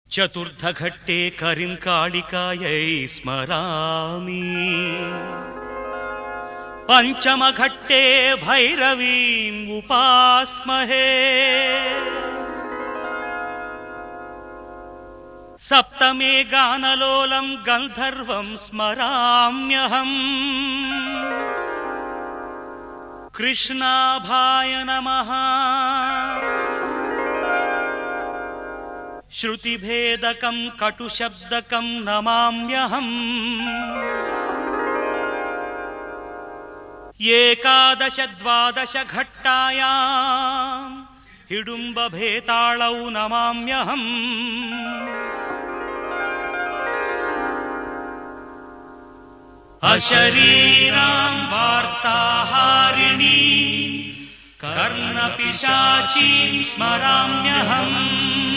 चतुर्थघट्टे करिं कालिकायै स्मरामि। पंचमघट्टे भैरवीम् उपास्महे। सप्तमे गानलोलं गन्धर्वं स्मराम्यहम्। कृष्णाभाय नमः। श्रुतिभेदकं कटुशब्दकं नमाम्यहम्। एकादश द्वादश घट्टायां हिडुम्बभेताळौ नमाम्यहम्। अशरीरां वार्ताहारिणी कर्णपिशाचीं स्मराम्यहम्।